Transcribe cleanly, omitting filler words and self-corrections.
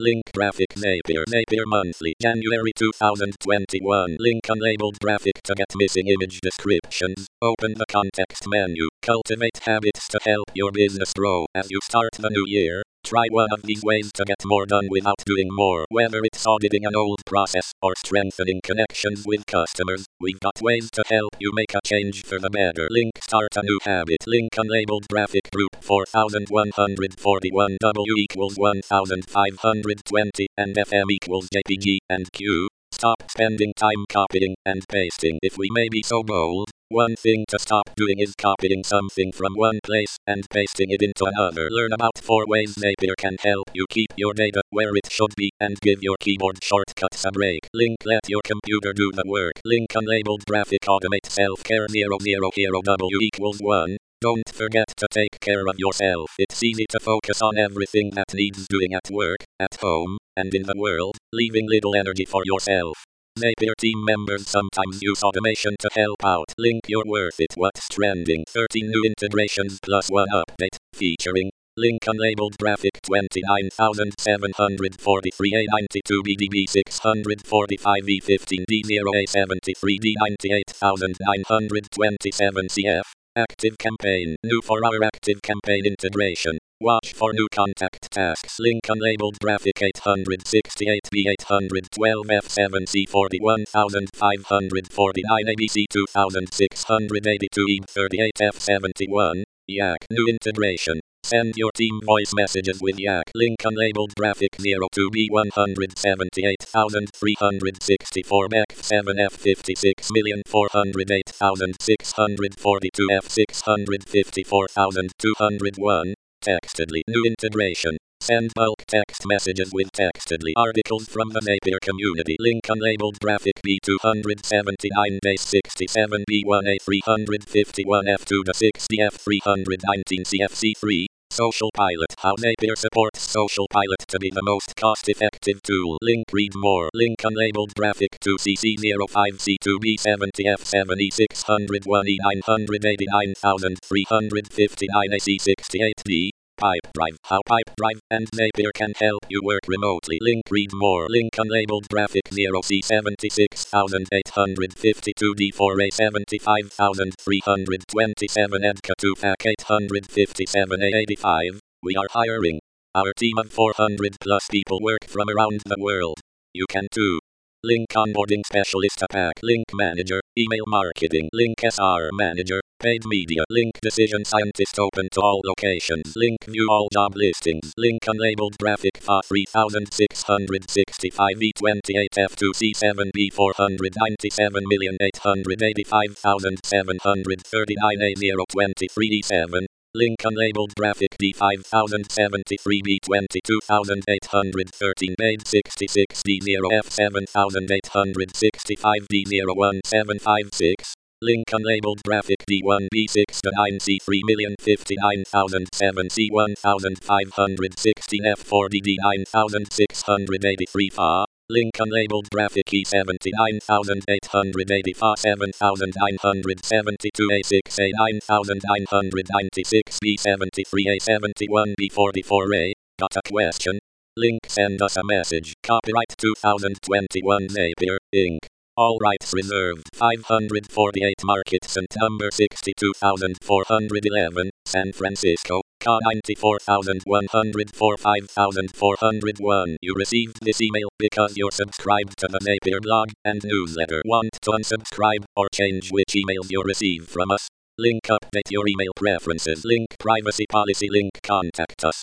Link graphic Napier monthly January 2021. Link unlabeled graphic to get missing image descriptions. Open the context menu. Cultivate habits to help your business grow. As you start the new year, try one of these ways to get more done without doing more. Whether it's auditing an old process or strengthening connections with customers, we've got ways to help you make a change for the better. Link start a new habit. Link unlabeled graphic group 4141 W equals 1520 and FM equals JPG and Q. Stop spending time copying and pasting. If we may be so bold, one thing to stop doing is copying something from one place and pasting it into another. Learn about 4 ways Napier can help you keep your data where it should be and give your keyboard shortcuts a break. Link let your computer do the work. Link unlabeled graphic automate self-care 000 W equals 1. Don't forget to take care of yourself. It's easy to focus on everything that needs doing at work, at home, and in the world, leaving little energy for yourself. Napier team members sometimes use automation to help out. Link you're worth it. What's trending? 13 new integrations plus 1 update, featuring Link unlabeled graphic 29743 A92 BDB 645 E15 D0 A73 D98927 CF. Active Campaign. New for our Active Campaign integration. Watch for new contact tasks. Link unlabeled graphic 868B 812 F7C 41549 ABC 2682 E38 F71. Yak. New integration. Send your team voice messages with Yak. Link unlabeled graphic 02B 178364 F7 F56408642 F654201. Textedly. New integration. Send bulk text messages with Textedly articles from the Napier community. Link unlabeled graphic B279 base 67 B1A 351 F2 to 60 F319 CFC3. Social Pilot. How Napier supports Social Pilot to be the most cost-effective tool. Link read more. Link unlabeled graphic 2CC05C2B70 F7E601 E989359 AC68D. Pipe Drive. How Pipe Drive and Napier can help you work remotely. Link read more. Link unlabeled graphic 0C76852 D4A75327 EDCA 2FAC 857A85. We are hiring. Our team of 400 plus people work from around the world. You can too. Link onboarding specialist pack. Link manager. Email marketing. Link SR manager. Paid media. Link decision scientist open to all locations. Link view all job listings. Link unlabeled graphic FA 3665 E28 F2C7 B497885739 A023 E7. Link unlabeled graphic D5073 B22813 Paid 66 D0 F7865 D01756. Link unlabeled graphic D1B6-9C 3059007 C1516 F4D D9683 FA. Link unlabeled graphic E79880 FA 7972 A6A 9996 B73 A71 B44A. Got a question? Link send us a message. Copyright 2021 Napier, Inc. All rights reserved. 548 Marketson number 62411, San Francisco, CA 94104 5401. You received this email because you're subscribed to the Napier blog and newsletter. Want to unsubscribe or change which emails you receive from us? Link update your email preferences. Link privacy policy. Link contact us.